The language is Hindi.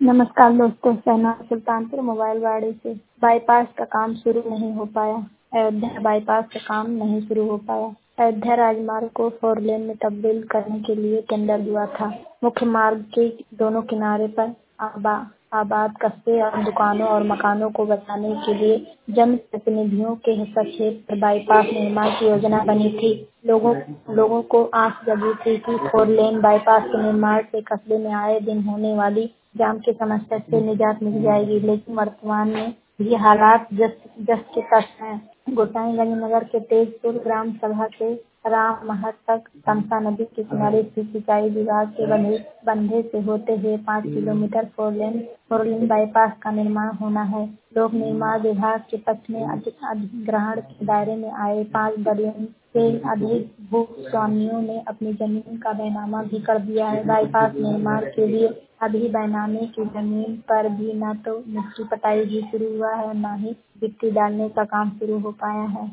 नमस्कार दोस्तों, शहनाज सुल्तानपुर मोबाइल वाड़ी से। बाईपास का काम शुरू नहीं हो पाया। अयोध्या बाईपास का काम नहीं शुरू हो पाया। अयोध्या राजमार्ग को 4 लेन में तब्दील करने के लिए टेंडर हुआ था। मुख्य मार्ग के दोनों किनारे पर आबाद कस्बे और दुकानों और मकानों को बचाने के लिए जनप्रतिनिधियों के हस्तक्षेप पर बाईपास निर्माण की योजना बनी थी। लोगों को आस जगी थी कि 4 लेन बाईपास के निर्माण से कस्बे में आए दिन होने वाली जाम की समस्या से निजात मिल जाएगी, लेकिन वर्तमान में ये हालात जस के तस हैं। गोसाईगंज नगर के तेजपुर ग्राम सभा से राम महत तक तमसा नदी के किनारे स्थित सिंचाई विभाग के बंधे से होते हुए 5 किलोमीटर 4 लेन बाईपास का निर्माण होना है। लोक निर्माण विभाग के पक्ष में अधिग्रहण के दायरे में आए 5 दर्जन से अधिक भू-स्वामियों ने अपनी जमीन का बैनामा भी कर दिया है। बाईपास निर्माण के लिए अभी बैनामे की जमीन पर भी न तो मिट्टी पटाई भी शुरू हुआ है, न ही गिट्टी डालने का काम शुरू हो पाया है।